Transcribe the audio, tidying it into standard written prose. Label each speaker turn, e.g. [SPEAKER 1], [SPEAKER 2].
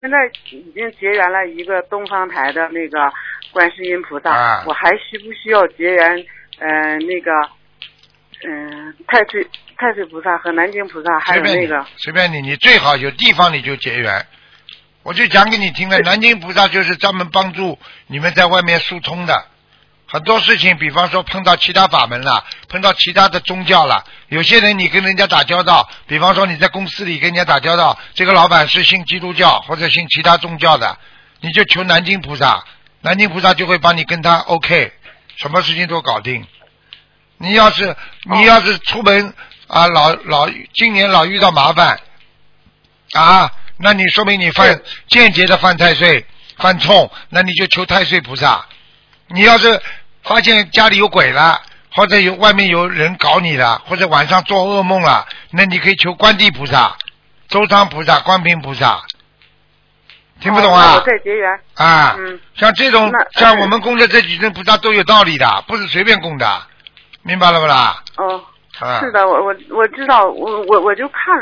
[SPEAKER 1] 现在已经结缘了一个东方台的那个观世音菩萨，我还需不需要结缘太岁菩萨和南京菩萨，还有那个
[SPEAKER 2] 随便你最好有地方你就结缘。我就讲给你听了，南京菩萨就是专门帮助你们在外面疏通的。很多事情，比方说碰到其他法门了，碰到其他的宗教了，有些人你跟人家打交道，比方说你在公司里跟人家打交道，这个老板是信基督教或者信其他宗教的，你就求南京菩萨，南京菩萨就会帮你跟他 OK， 什么事情都搞定。你要是出门啊，今年老遇到麻烦啊，那你说明你间接的犯太岁犯冲，那你就求太岁菩萨。你要是发现家里有鬼了，或者外面有人搞你了，或者晚上做噩梦了，那你可以求观地菩萨、周仓菩萨、观平菩萨。听不懂啊？
[SPEAKER 1] 我再结缘
[SPEAKER 2] 啊，像这种像我们供的这几尊菩萨都有道理的，不是随便供的，明白了不啦？
[SPEAKER 1] 是的，我知道，我就看了。